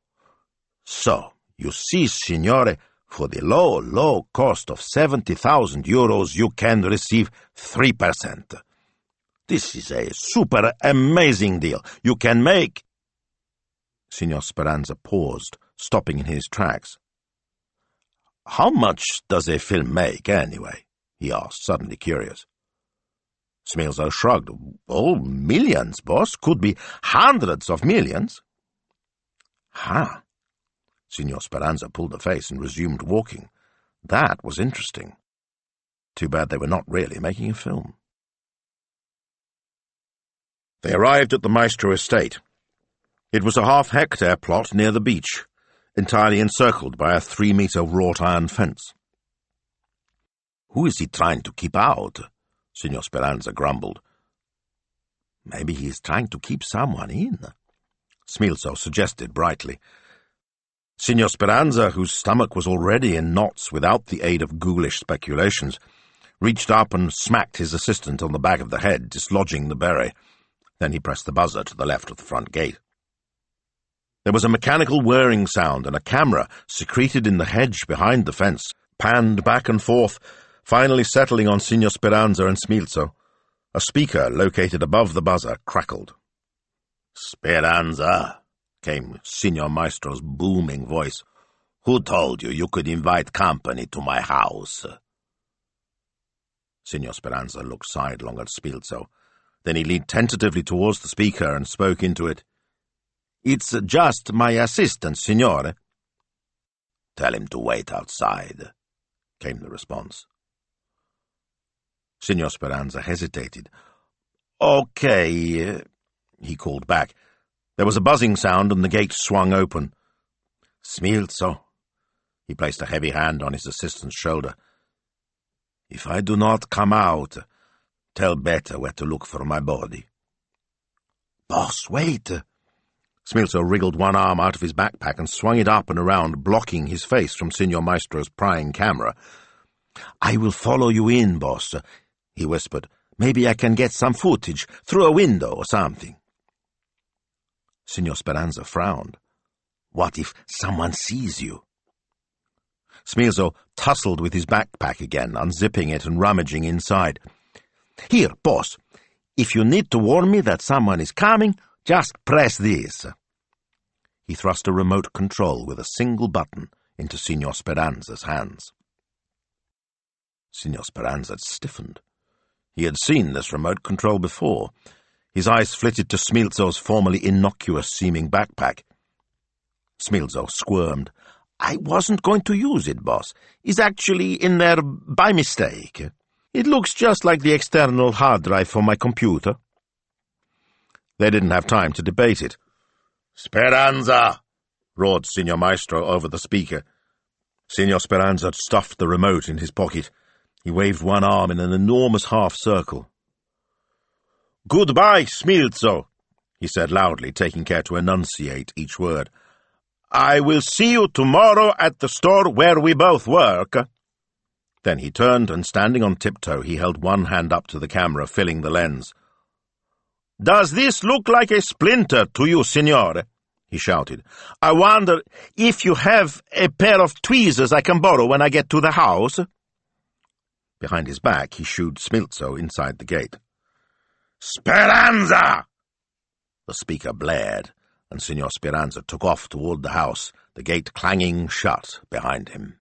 So, you see, signore, for the low, low cost of seventy thousand euros, you can receive three percent. This is a super amazing deal. You can make... Signor Speranza paused, stopping in his tracks. How much does a film make, anyway? He asked, suddenly curious. Smilzo shrugged. Oh, millions, boss. Could be hundreds of millions. Ha! Signor Speranza pulled a face and resumed walking. That was interesting. Too bad they were not really making a film. They arrived at the Maestro estate. It was a half-hectare plot near the beach, entirely encircled by a three-metre wrought-iron fence. Who is he trying to keep out? Signor Speranza grumbled. Maybe he is trying to keep someone in, Smilzo suggested brightly. Signor Speranza, whose stomach was already in knots without the aid of ghoulish speculations, reached up and smacked his assistant on the back of the head, dislodging the beret. Then he pressed the buzzer to the left of the front gate. There was a mechanical whirring sound, and a camera, secreted in the hedge behind the fence, panned back and forth, finally settling on Signor Speranza and Smilzo. A speaker, located above the buzzer, crackled. "Speranza," came Signor Maestro's booming voice. "Who told you you could invite company to my house?" Signor Speranza looked sidelong at Smilzo. Then he leaned tentatively towards the speaker and spoke into it. "It's just my assistant, signore." "Tell him to wait outside," came the response. Signor Speranza hesitated. "Okay," he called back. There was a buzzing sound and the gate swung open. "Smilzo," he placed a heavy hand on his assistant's shoulder. "If I do not come out, tell Betta where to look for my body." "Boss, wait!" Smilzo wriggled one arm out of his backpack and swung it up and around, blocking his face from Signor Maestro's prying camera. "I will follow you in, boss," he whispered. "Maybe I can get some footage through a window or something." Signor Speranza frowned. "What if someone sees you?" Smilzo tussled with his backpack again, unzipping it and rummaging inside. "Here, boss. If you need to warn me that someone is coming, just press this." He thrust a remote control with a single button into Signor Speranza's hands. Signor Speranza stiffened. He had seen this remote control before. His eyes flitted to Smilzo's formerly innocuous-seeming backpack. Smilzo squirmed. "I wasn't going to use it, boss. It's actually in there by mistake. It looks just like the external hard drive for my computer." They didn't have time to debate it. "Speranza!" roared Signor Maestro over the speaker. Signor Speranza stuffed the remote in his pocket. He waved one arm in an enormous half-circle. "Goodbye, Smilzo," he said loudly, taking care to enunciate each word. "I will see you tomorrow at the store where we both work." Then he turned, and standing on tiptoe, he held one hand up to the camera, filling the lens. "Does this look like a splinter to you, signore?" he shouted. "I wonder if you have a pair of tweezers I can borrow when I get to the house." Behind his back, he shooed Smilzo inside the gate. "Speranza!" The speaker blared, and Signor Speranza took off toward the house, the gate clanging shut behind him.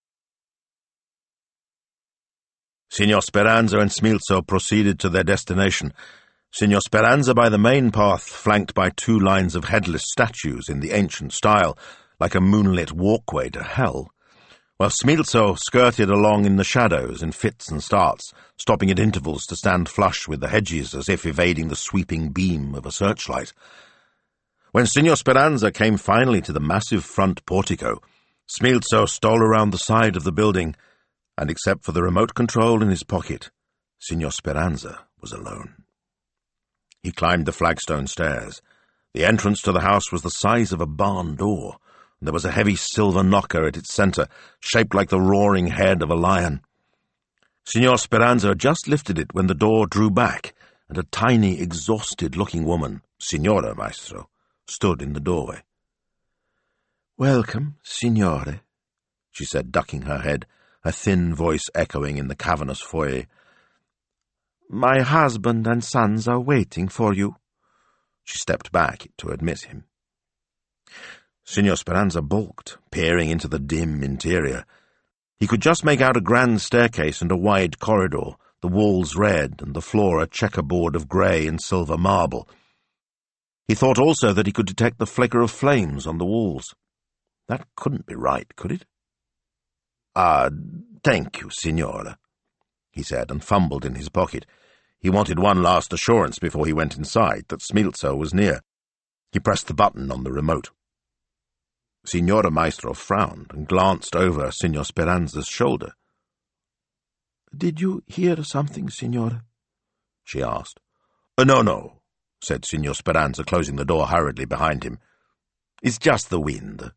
Signor Speranza and Smilzo proceeded to their destination. Signor Speranza by the main path, flanked by two lines of headless statues in the ancient style, like a moonlit walkway to hell, while Smilzo skirted along in the shadows in fits and starts, stopping at intervals to stand flush with the hedges as if evading the sweeping beam of a searchlight. When Signor Speranza came finally to the massive front portico, Smilzo stole around the side of the building, and except for the remote control in his pocket, Signor Speranza was alone. He climbed the flagstone stairs. The entrance to the house was the size of a barn door, and there was a heavy silver knocker at its centre, shaped like the roaring head of a lion. Signor Speranza had just lifted it when the door drew back, and a tiny, exhausted-looking woman, Signora Maestro, stood in the doorway. "Welcome, signore," she said, ducking her head, her thin voice echoing in the cavernous foyer. "My husband and sons are waiting for you." She stepped back to admit him. Signor Speranza balked, peering into the dim interior. He could just make out a grand staircase and a wide corridor, the walls red and the floor a checkerboard of grey and silver marble. He thought also that he could detect the flicker of flames on the walls. That couldn't be right, could it? "Ah, thank you, signora," he said, and fumbled in his pocket. He wanted one last assurance before he went inside that Smilzo was near. He pressed the button on the remote. Signora Maestro frowned and glanced over Signor Speranza's shoulder. "Did you hear something, signora?" she asked. Uh, no, no, said Signor Speranza, closing the door hurriedly behind him. "It's just the wind."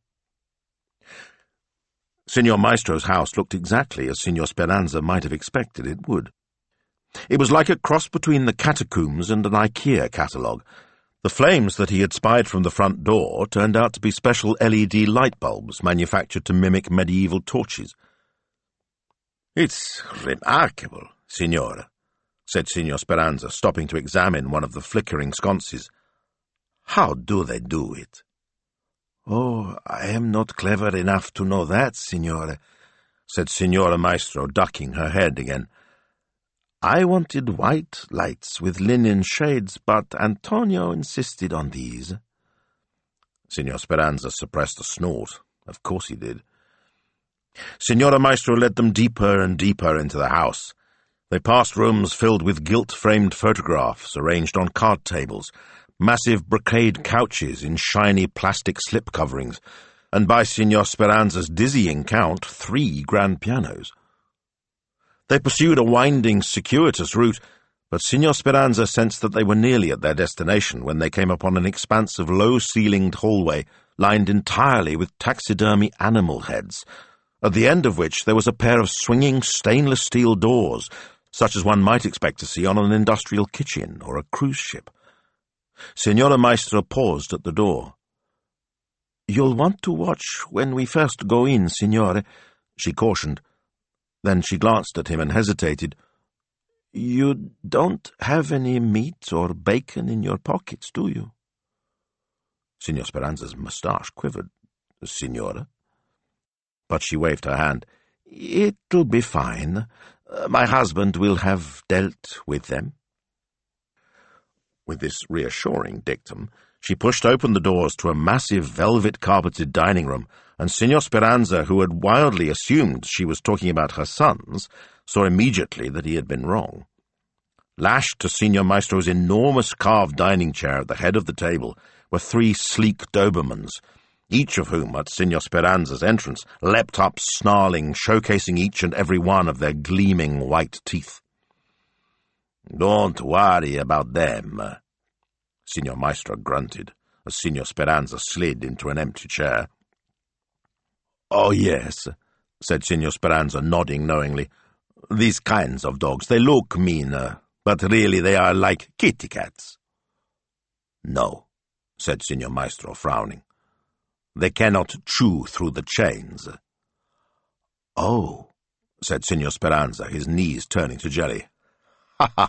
Signor Maestro's house looked exactly as Signor Speranza might have expected it would. It was like a cross between the catacombs and an IKEA catalogue. The flames that he had spied from the front door turned out to be special L E D light bulbs manufactured to mimic medieval torches. "It's remarkable, signora," said Signor Speranza, stopping to examine one of the flickering sconces. "How do they do it?" "Oh, I am not clever enough to know that, signore," said Signora Maestro, ducking her head again. "I wanted white lights with linen shades, but Antonio insisted on these." Signor Speranza suppressed a snort. Of course he did. Signora Maestro led them deeper and deeper into the house. They passed rooms filled with gilt-framed photographs arranged on card tables, massive brocade couches in shiny plastic slip coverings, and by Signor Speranza's dizzying count, three grand pianos. They pursued a winding, circuitous route, But Signor Speranza sensed that they were nearly at their destination when they came upon an expanse of low-ceilinged hallway lined entirely with taxidermy animal heads, at the end of which there was a pair of swinging stainless steel doors, such as one might expect to see on an industrial kitchen or a cruise ship. Signora Maestro paused at the door. "You'll want to watch when we first go in, signore," she cautioned. Then she glanced at him and hesitated. "You don't have any meat or bacon in your pockets, do you?" Signor Speranza's moustache quivered. "Signora?" But she waved her hand. "It'll be fine. Uh, my husband will have dealt with them." With this reassuring dictum, she pushed open the doors to a massive velvet-carpeted dining room, and Signor Speranza, who had wildly assumed she was talking about her sons, saw immediately that he had been wrong. Lashed to Signor Maestro's enormous carved dining chair at the head of the table were three sleek Dobermans, each of whom, at Signor Speranza's entrance, leapt up snarling, showcasing each and every one of their gleaming white teeth. "Don't worry about them," Signor Maestro grunted, as Signor Speranza slid into an empty chair. "Oh, yes," said Signor Speranza, nodding knowingly. "These kinds of dogs, they look mean, uh, but really they are like kitty cats." "No," said Signor Maestro, frowning. "They cannot chew through the chains." "Oh," said Signor Speranza, his knees turning to jelly. "Ha ha!"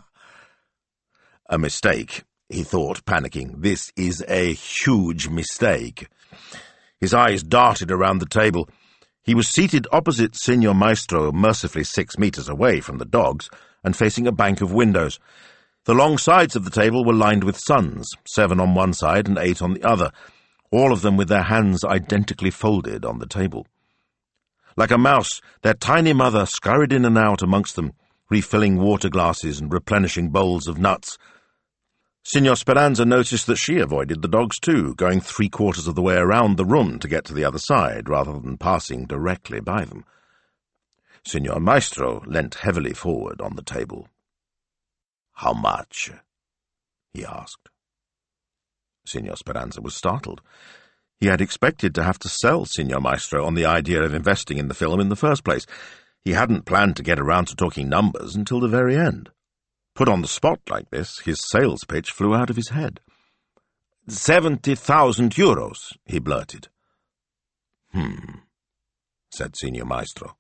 A mistake, he thought, panicking. This is a huge mistake. His eyes darted around the table. He was seated opposite Signor Maestro, mercifully six metres away from the dogs, and facing a bank of windows. The long sides of the table were lined with sons, seven on one side and eight on the other, all of them with their hands identically folded on the table. Like a mouse, their tiny mother scurried in and out amongst them, refilling water glasses and replenishing bowls of nuts. Signor Speranza noticed that she avoided the dogs too, going three-quarters of the way around the room to get to the other side, rather than passing directly by them. Signor Maestro leant heavily forward on the table. "How much?" he asked. Signor Speranza was startled. He had expected to have to sell Signor Maestro on the idea of investing in the film in the first place. He hadn't planned to get around to talking numbers until the very end. Put on the spot like this, his sales pitch flew out of his head. Seventy thousand euros, he blurted. Hmm, said Signor Maestro.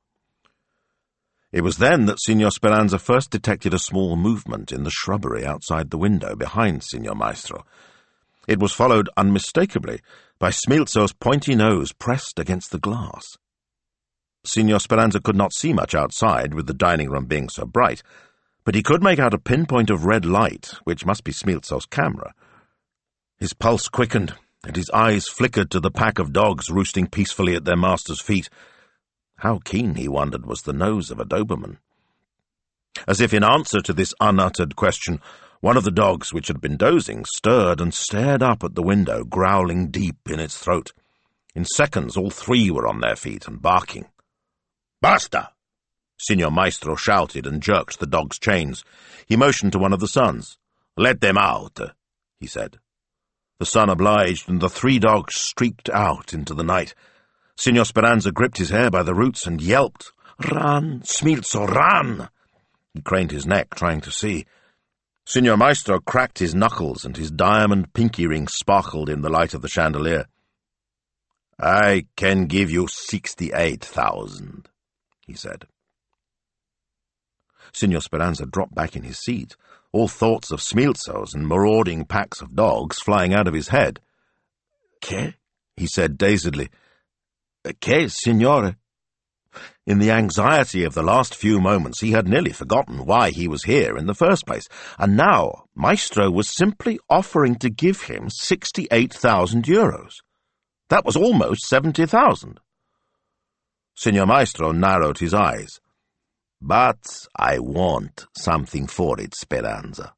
It was then that Signor Speranza first detected a small movement in the shrubbery outside the window behind Signor Maestro. It was followed unmistakably by Smilzo's pointy nose pressed against the glass. Signor Speranza could not see much outside, with the dining room being so bright, but he could make out a pinpoint of red light, which must be Smilzo's camera. His pulse quickened, and his eyes flickered to the pack of dogs roosting peacefully at their master's feet. How keen, he wondered, was the nose of a Doberman? As if in answer to this unuttered question, one of the dogs, which had been dozing, stirred and stared up at the window, growling deep in its throat. In seconds, all three were on their feet and barking. "Basta!" Signor Maestro shouted and jerked the dog's chains. He motioned to one of the sons. "Let them out," he said. The son obliged, and the three dogs streaked out into the night. Signor Speranza gripped his hair by the roots and yelped. "Run, Smilzo, run!" He craned his neck, trying to see. Signor Maestro cracked his knuckles, and his diamond pinky ring sparkled in the light of the chandelier. "I can give you sixty-eight thousand, he said. Signor Speranza dropped back in his seat, all thoughts of Smilzos and marauding packs of dogs flying out of his head. "Che?" he said dazedly. "Che, signore?" In the anxiety of the last few moments, he had nearly forgotten why he was here in the first place, and now Maestro was simply offering to give him sixty-eight thousand euros. That was almost seventy thousand. Signor Maestro narrowed his eyes. "But I want something for it, Speranza."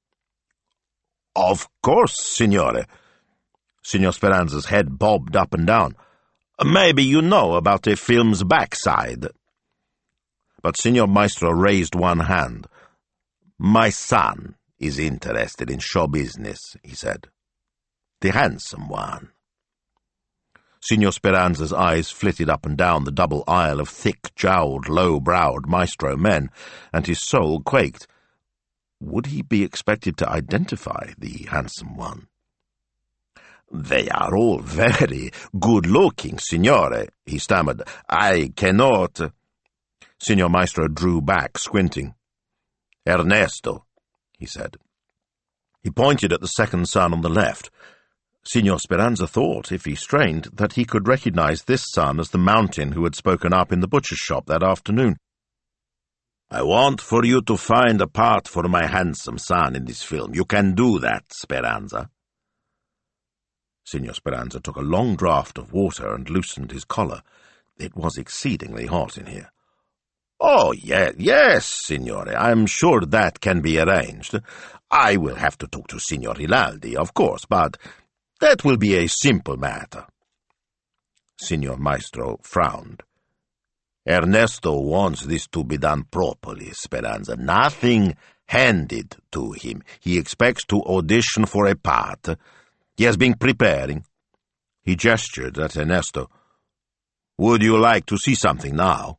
"Of course, signore." Signor Speranza's head bobbed up and down. "Maybe you know about a film's backside." But Signor Maestro raised one hand. My son is interested in show business, he said. The handsome one. Signor Speranza's eyes flitted up and down the double aisle of thick-jowled, low-browed maestro men, and his soul quaked. Would he be expected to identify the handsome one? They are all very good-looking, signore, he stammered. I cannot... Signor Maestro drew back, squinting. Ernesto, he said. He pointed at the second son on the left. Signor Speranza thought, if he strained, that he could recognize this son as the mountain who had spoken up in the butcher's shop that afternoon. I want for you to find a part for my handsome son in this film. You can do that, Speranza. Signor Speranza took a long draught of water and loosened his collar. It was exceedingly hot in here. Oh, yes, yes, signore. I'm sure that can be arranged. I will have to talk to Signor Rinaldi, of course, but that will be a simple matter. Signor Maestro frowned. Ernesto wants this to be done properly, Speranza. Nothing handed to him. He expects to audition for a part. He has been preparing. He gestured at Ernesto. Would you like to see something now?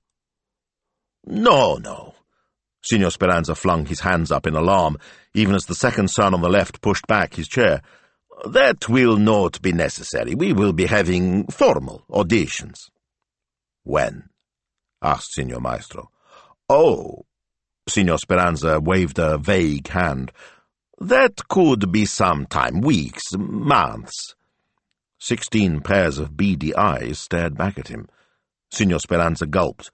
No, no. Signor Speranza flung his hands up in alarm, even as the second son on the left pushed back his chair. That will not be necessary. We will be having formal auditions. When? Asked Signor Maestro. Oh, Signor Speranza waved a vague hand. That could be some time, weeks, months. Sixteen pairs of beady eyes stared back at him. Signor Speranza gulped.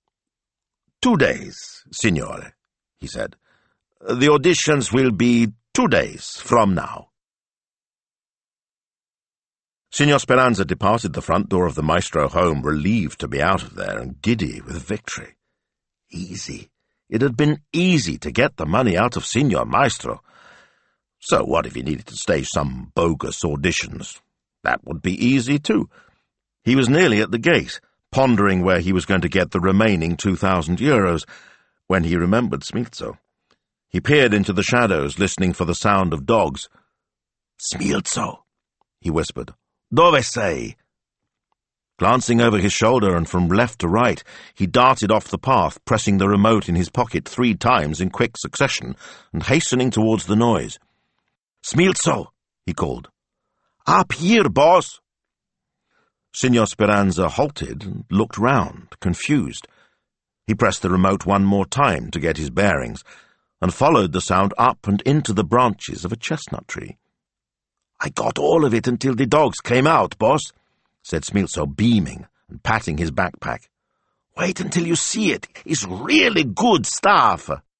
Two days, signore, he said. The auditions will be two days from now. Signor Speranza departed the front door of the Maestro home, relieved to be out of there and giddy with victory. Easy. It had been easy to get the money out of Signor Maestro. So what if he needed to stage some bogus auditions? That would be easy, too. He was nearly at the gate, pondering where he was going to get the remaining two thousand euros, when he remembered Smilzo. He peered into the shadows, listening for the sound of dogs. "Smilzo," he whispered. "Dove sei?" Glancing over his shoulder and from left to right, he darted off the path, pressing the remote in his pocket three times in quick succession, and hastening towards the noise. "Smilzo," he called. "Up here, boss." Signor Speranza halted and looked round, confused. He pressed the remote one more time to get his bearings, and followed the sound up and into the branches of a chestnut tree. "I got all of it until the dogs came out, boss," said Smilzo, beaming and patting his backpack. "Wait until you see it. It's really good stuff."